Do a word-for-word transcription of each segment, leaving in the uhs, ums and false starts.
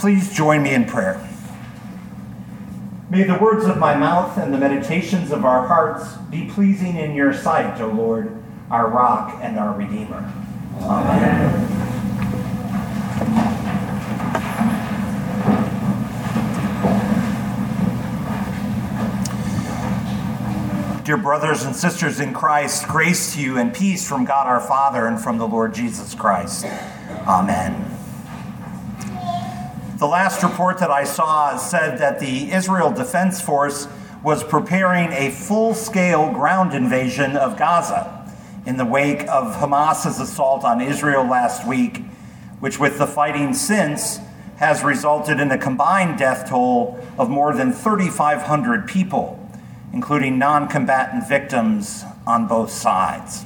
Please join me in prayer. May the words of my mouth and the meditations of our hearts be pleasing in your sight, O Lord, our rock and our Redeemer. Amen. Dear brothers and sisters in Christ, grace to you and peace from God our Father and from the Lord Jesus Christ. Amen. The last report that I saw said that the Israel Defense Force was preparing a full-scale ground invasion of Gaza in the wake of Hamas's assault on Israel last week, which with the fighting since has resulted in a combined death toll of more than thirty-five hundred people, including non-combatant victims on both sides.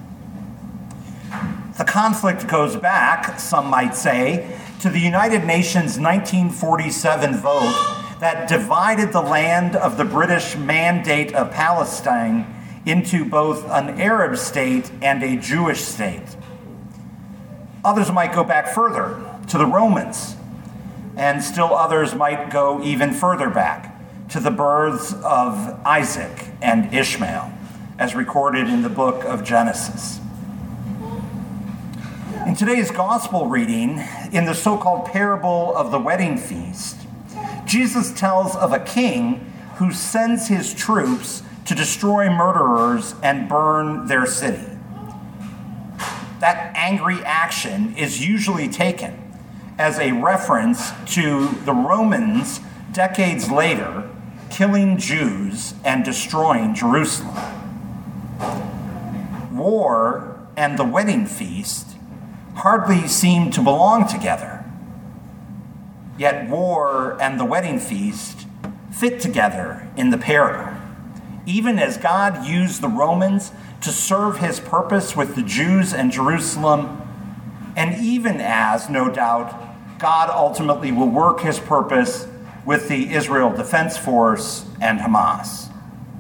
The conflict goes back, some might say, to the United Nations nineteen forty-seven vote that divided the land of the British Mandate of Palestine into both an Arab state and a Jewish state. Others might go back further, to the Romans, and still others might go even further back, to the births of Isaac and Ishmael, as recorded in the book of Genesis. In today's gospel reading, in the so-called parable of the wedding feast, Jesus tells of a king who sends his troops to destroy murderers and burn their city. That angry action is usually taken as a reference to the Romans decades later killing Jews and destroying Jerusalem. War and the wedding feast hardly seem to belong together. Yet war and the wedding feast fit together in the parable. Even as God used the Romans to serve his purpose with the Jews and Jerusalem, and even as, no doubt, God ultimately will work his purpose with the Israel Defense Force and Hamas.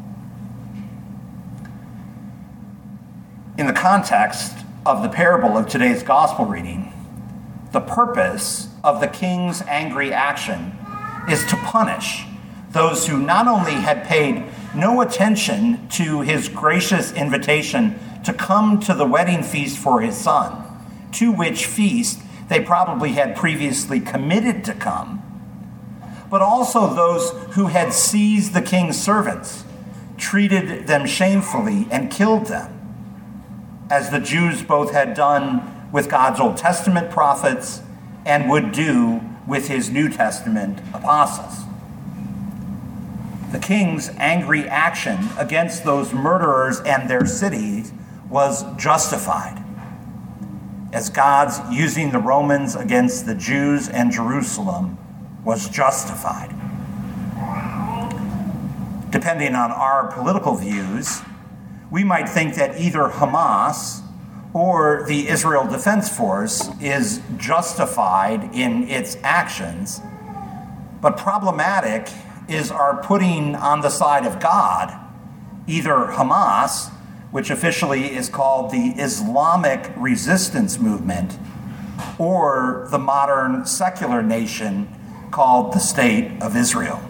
In the context of the parable of today's gospel reading, the purpose of the king's angry action is to punish those who not only had paid no attention to his gracious invitation to come to the wedding feast for his son, to which feast they probably had previously committed to come, but also those who had seized the king's servants, treated them shamefully, and killed them, as the Jews both had done with God's Old Testament prophets and would do with his New Testament apostles. The king's angry action against those murderers and their cities was justified, as God's using the Romans against the Jews and Jerusalem was justified. Depending on our political views, we might think that either Hamas or the Israel Defense Force is justified in its actions, but problematic is our putting on the side of God either Hamas, which officially is called the Islamic Resistance Movement, or the modern secular nation called the State of Israel.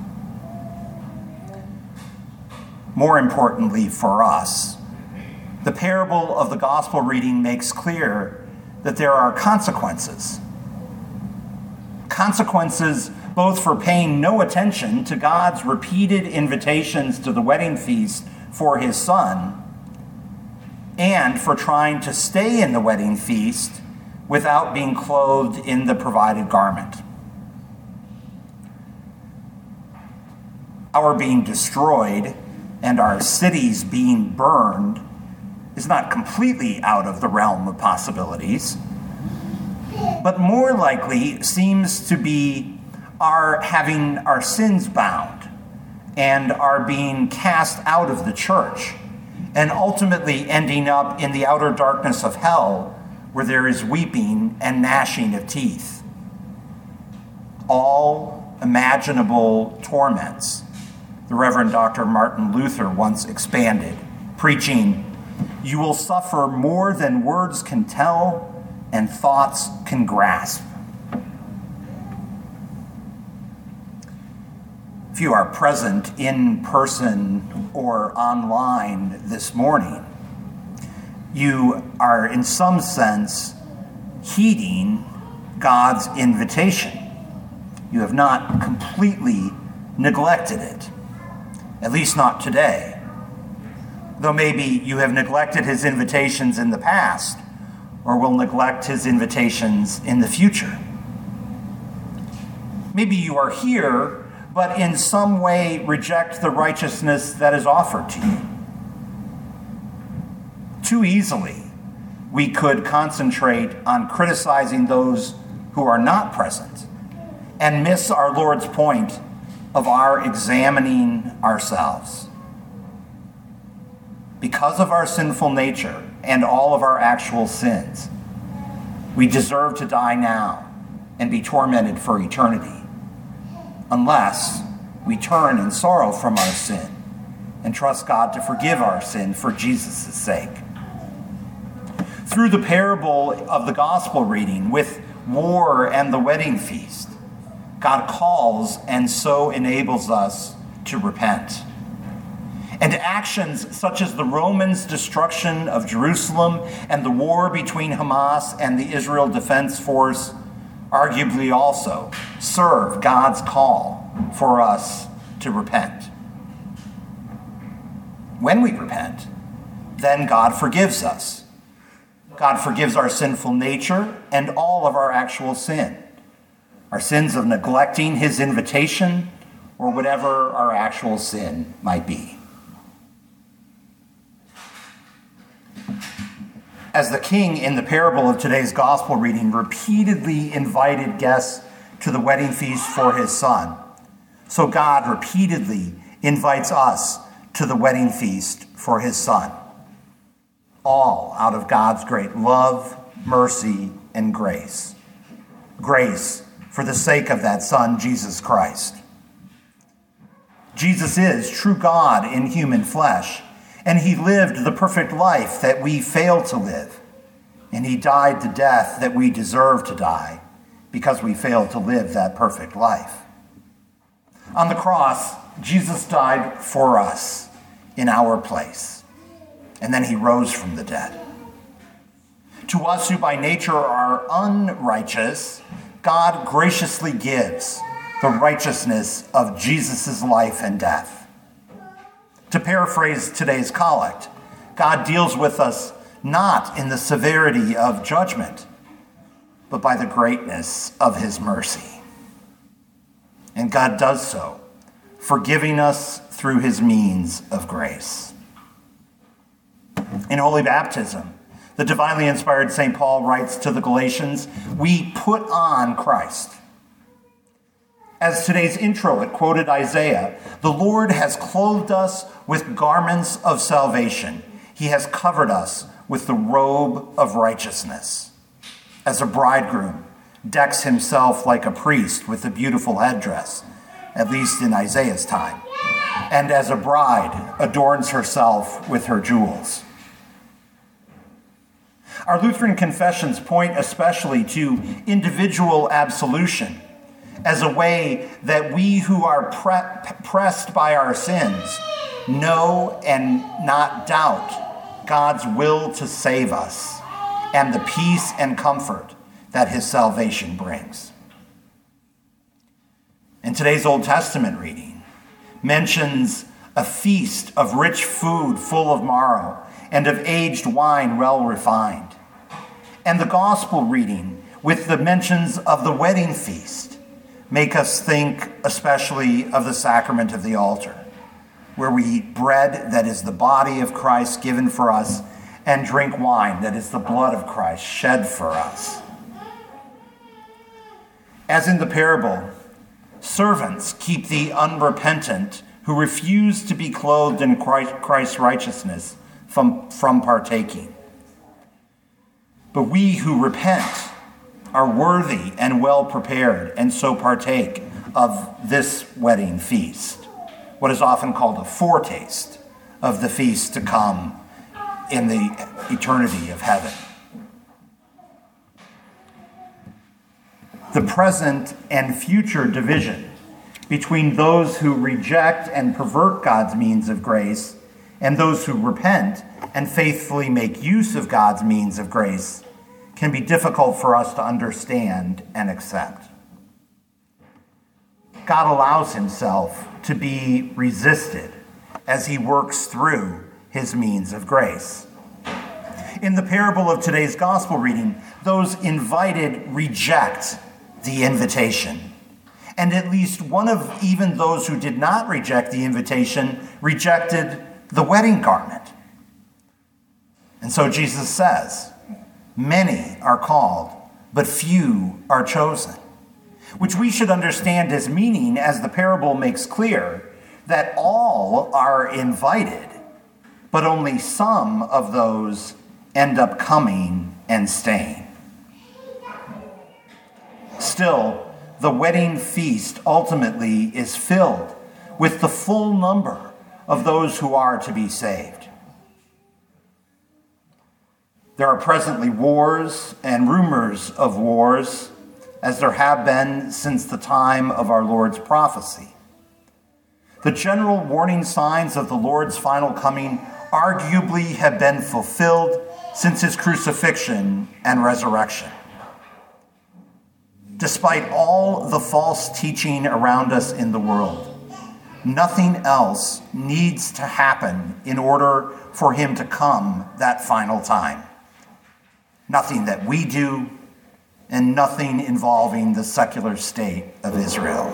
More importantly for us, the parable of the gospel reading makes clear that there are consequences. Consequences both for paying no attention to God's repeated invitations to the wedding feast for his son, and for trying to stay in the wedding feast without being clothed in the provided garment. Our being destroyed and our cities being burned is not completely out of the realm of possibilities, but more likely seems to be our having our sins bound and our being cast out of the church and ultimately ending up in the outer darkness of hell where there is weeping and gnashing of teeth. All imaginable torments, the Reverend Doctor Martin Luther once expanded, preaching, "You will suffer more than words can tell and thoughts can grasp." If you are present in person or online this morning, you are in some sense heeding God's invitation. You have not completely neglected it, at least not today. Though maybe you have neglected his invitations in the past, or will neglect his invitations in the future. Maybe you are here, but in some way reject the righteousness that is offered to you. Too easily, we could concentrate on criticizing those who are not present and miss our Lord's point of our examining ourselves. Because of our sinful nature and all of our actual sins, we deserve to die now and be tormented for eternity, unless we turn in sorrow from our sin and trust God to forgive our sin for Jesus' sake. Through the parable of the gospel reading with war and the wedding feast, God calls and so enables us to repent. And actions such as the Romans' destruction of Jerusalem and the war between Hamas and the Israel Defense Force arguably also serve God's call for us to repent. When we repent, then God forgives us. God forgives our sinful nature and all of our actual sin, our sins of neglecting his invitation or whatever our actual sin might be. As the king in the parable of today's gospel reading repeatedly invited guests to the wedding feast for his son, so God repeatedly invites us to the wedding feast for his son, all out of God's great love, mercy, and grace. Grace for the sake of that son, Jesus Christ. Jesus is true God in human flesh, and he lived the perfect life that we fail to live. And he died the death that we deserve to die because we failed to live that perfect life. On the cross, Jesus died for us in our place. And then he rose from the dead. To us who by nature are unrighteous, God graciously gives the righteousness of Jesus' life and death. To paraphrase today's collect, God deals with us not in the severity of judgment, but by the greatness of his mercy. And God does so, forgiving us through his means of grace. In Holy Baptism, the divinely inspired Saint Paul writes to the Galatians, "We put on Christ." As today's intro had quoted Isaiah, the Lord has clothed us with garments of salvation. He has covered us with the robe of righteousness. As a bridegroom decks himself like a priest with a beautiful headdress, at least in Isaiah's time, and as a bride adorns herself with her jewels. Our Lutheran confessions point especially to individual absolution as a way that we who are pre- pressed by our sins know and not doubt God's will to save us and the peace and comfort that his salvation brings. And today's Old Testament reading mentions a feast of rich food full of marrow and of aged wine well refined. And the gospel reading with the mentions of the wedding feast make us think especially of the sacrament of the altar, where we eat bread that is the body of Christ given for us and drink wine that is the blood of Christ shed for us. As in the parable, servants keep the unrepentant who refuse to be clothed in Christ's righteousness from, from partaking. But we who repent are worthy and well prepared, and so partake of this wedding feast, what is often called a foretaste of the feast to come in the eternity of heaven. The present and future division between those who reject and pervert God's means of grace and those who repent and faithfully make use of God's means of grace can be difficult for us to understand and accept. God allows himself to be resisted as he works through his means of grace. In the parable of today's gospel reading, those invited reject the invitation. And at least one of even those who did not reject the invitation rejected the wedding garment. And so Jesus says, many are called, but few are chosen. Which we should understand as meaning, as the parable makes clear, that all are invited, but only some of those end up coming and staying. Still, the wedding feast ultimately is filled with the full number of those who are to be saved. There are presently wars and rumors of wars, as there have been since the time of our Lord's prophecy. The general warning signs of the Lord's final coming arguably have been fulfilled since his crucifixion and resurrection. Despite all the false teaching around us in the world, nothing else needs to happen in order for him to come that final time. Nothing that we do, and nothing involving the secular state of Israel.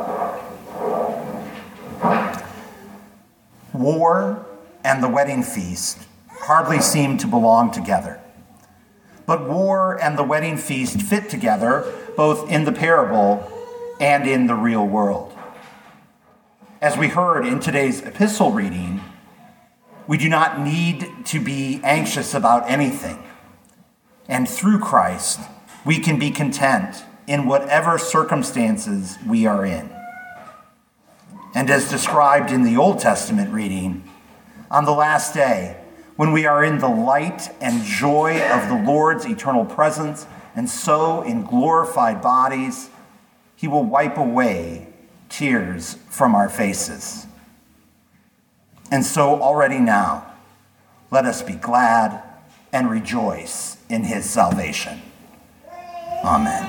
War and the wedding feast hardly seem to belong together. But war and the wedding feast fit together both in the parable and in the real world. As we heard in today's epistle reading, we do not need to be anxious about anything. And through Christ, we can be content in whatever circumstances we are in. And as described in the Old Testament reading, on the last day, when we are in the light and joy of the Lord's eternal presence, and so in glorified bodies, he will wipe away tears from our faces. And so already now, let us be glad and rejoice in his salvation. Amen.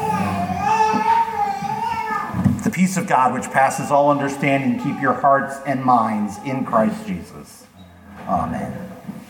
The peace of God, which passes all understanding, keep your hearts and minds in Christ Jesus. Amen.